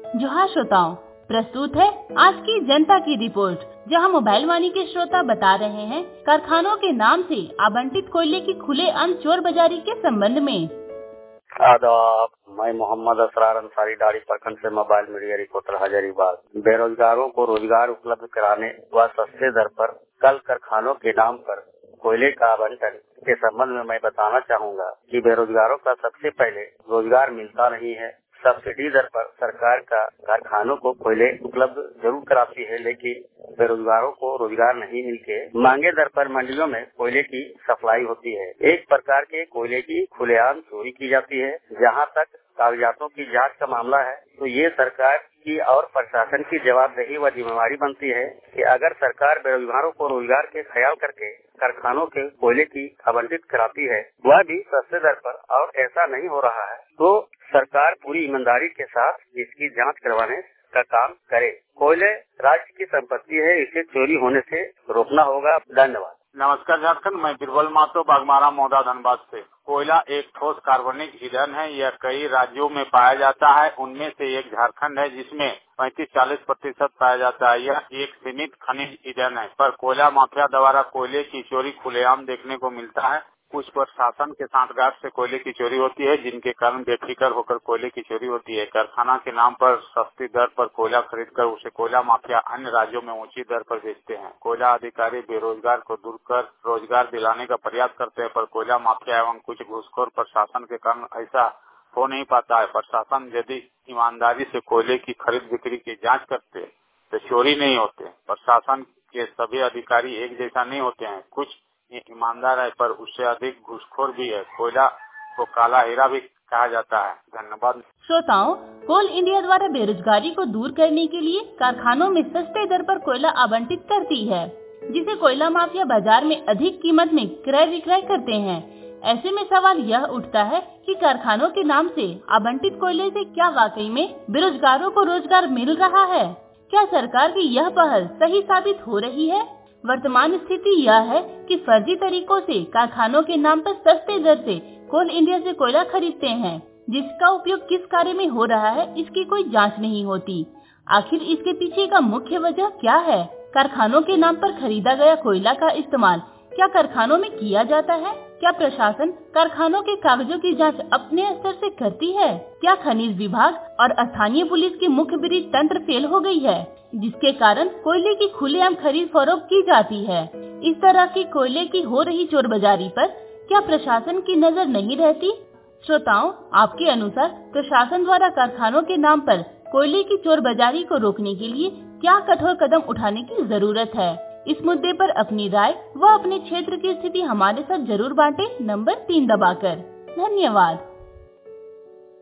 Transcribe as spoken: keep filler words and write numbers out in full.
जोहार श्रोताओं, प्रस्तुत है आज की जनता की रिपोर्ट, जहां मोबाइल वाणी के श्रोता बता रहे हैं कारखानों के नाम से आवंटित कोयले की खुलेआम चोर बाजारी के संबंध में। आदाब, मैं मोहम्मद असरार अंसारी डाड़ी प्रखंड से मोबाइल मीडिया रिपोर्टर हजारीबाग। बेरोजगारों को रोजगार उपलब्ध कराने व सस्ते दर पर कल कारखानों के नाम पर कोयले का आवंटन के संबंध में मैं बताना चाहूँगा कि बेरोजगारों का सबसे पहले रोजगार मिलता नहीं है। सब्सिडी दर पर सरकार का कारखानों को कोयले उपलब्ध जरूर कराती है, लेकिन बेरोजगारों को रोजगार नहीं मिलके मांगे दर पर मंडियों में कोयले की सप्लाई होती है। एक प्रकार के कोयले की खुलेआम चोरी की जाती है। जहां तक कागजातों की जांच का मामला है, तो ये सरकार की और प्रशासन की जवाबदेही व जिम्मेवारी बनती है कि अगर सरकार बेरोजगारों को रोजगार के ख्याल करके कारखानों के कोयले की आवंटित कराती है, वह भी सस्ते दर पर, और ऐसा नहीं हो रहा है, तो सरकार पूरी ईमानदारी के साथ इसकी जांच करवाने का काम करे। कोयले राज्य की संपत्ति है, इसे चोरी होने से रोकना होगा। धन्यवाद। नमस्कार झारखंड, मैं बिरबल मातो बागमारा मौदा धनबाद से। कोयला एक ठोस कार्बनिक ईंधन है। यह कई राज्यों में पाया जाता है, उनमें से एक झारखंड है जिसमें पैंतीस चालीस प्रतिशत पाया जाता है। यह एक सीमित खनिज ईंधन है, पर कोयला माफिया द्वारा कोयले की चोरी खुलेआम देखने को मिलता है। कुछ प्रशासन के सांठगांठ से कोयले की चोरी होती है, जिनके कारण बेफिक्र होकर कोयले की चोरी होती है। कारखाना के नाम पर सस्ती दर पर कोयला खरीदकर उसे कोयला माफिया अन्य राज्यों में ऊंची दर पर बेचते हैं। कोयला अधिकारी बेरोजगार को दूर कर रोजगार दिलाने का प्रयास करते हैं, पर कोयला माफिया एवं कुछ घूसखोर प्रशासन के कारण ऐसा हो नहीं पाता है। प्रशासन यदि ईमानदारी से कोयले की खरीद बिक्री की जाँच करते तो चोरी नहीं होते। प्रशासन के सभी अधिकारी एक जैसा नहीं होते हैं, कुछ ये ईमानदार है पर उससे अधिक घूसखोर भी है। कोयला को काला हीरा भी कहा जाता है। धन्यवाद। श्रोताओं, कोल इंडिया द्वारा बेरोजगारी को दूर करने के लिए कारखानों में सस्ते दर पर कोयला आवंटित करती है, जिसे कोयला माफिया बाजार में अधिक कीमत में क्रय विक्रय करते हैं। ऐसे में सवाल यह उठता है कि कारखानों के नाम से आवंटित कोयले से क्या वाकई में बेरोजगारों को रोजगार मिल रहा है? क्या सरकार की यह पहल सही साबित हो रही है? वर्तमान स्थिति यह है कि फर्जी तरीकों से कारखानों के नाम पर सस्ते दर से कोल इंडिया से कोयला खरीदते हैं, जिसका उपयोग किस कार्य में हो रहा है इसकी कोई जांच नहीं होती। आखिर इसके पीछे का मुख्य वजह क्या है? कारखानों के नाम पर खरीदा गया कोयला का इस्तेमाल क्या कारखानों में किया जाता है? क्या प्रशासन कारखानों के कागजों की जांच अपने स्तर से करती है? क्या खनिज विभाग और स्थानीय पुलिस की मुखबिरी तंत्र फेल हो गई है, जिसके कारण कोयले की खुलेआम खरीद फरोख्त की जाती है? इस तरह की कोयले की हो रही चोर बाजारी पर क्या प्रशासन की नजर नहीं रहती? श्रोताओं, आपके अनुसार प्रशासन द्वारा कारखानों के नाम पर कोयले की चोर बाजारी को रोकने के लिए क्या कठोर कदम उठाने की जरूरत है? इस मुद्दे पर अपनी राय व अपने क्षेत्र की स्थिति हमारे साथ जरूर बांटें, नंबर तीन दबाकर। धन्यवाद।